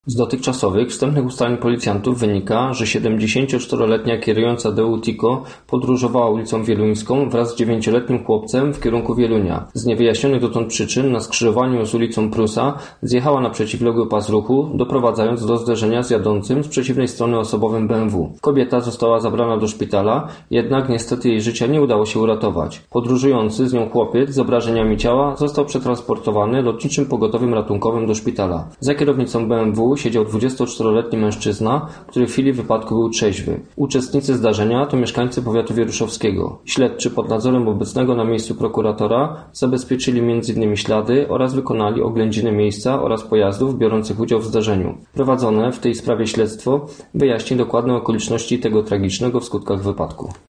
Z dotychczasowych wstępnych ustaleń policjantów wynika, że 74-letnia kierująca DU Tiko podróżowała ulicą Wieluńską wraz z 9-letnim chłopcem w kierunku Wielunia. Z niewyjaśnionych dotąd przyczyn na skrzyżowaniu z ulicą Prusa zjechała na przeciwległy pas ruchu, doprowadzając do zderzenia z jadącym z przeciwnej strony osobowym BMW. Kobieta została zabrana do szpitala, jednak niestety jej życia nie udało się uratować. Podróżujący z nią chłopiec z obrażeniami ciała został przetransportowany lotniczym pogotowiem ratunkowym do szpitala. Za kierownicą BMW siedział 24-letni mężczyzna, który w chwili wypadku był trzeźwy. Uczestnicy zdarzenia to mieszkańcy powiatu wieruszowskiego. Śledczy pod nadzorem obecnego na miejscu prokuratora zabezpieczyli m.in. ślady oraz wykonali oględziny miejsca oraz pojazdów biorących udział w zdarzeniu. Prowadzone w tej sprawie śledztwo wyjaśni dokładne okoliczności tego tragicznego w skutkach wypadku.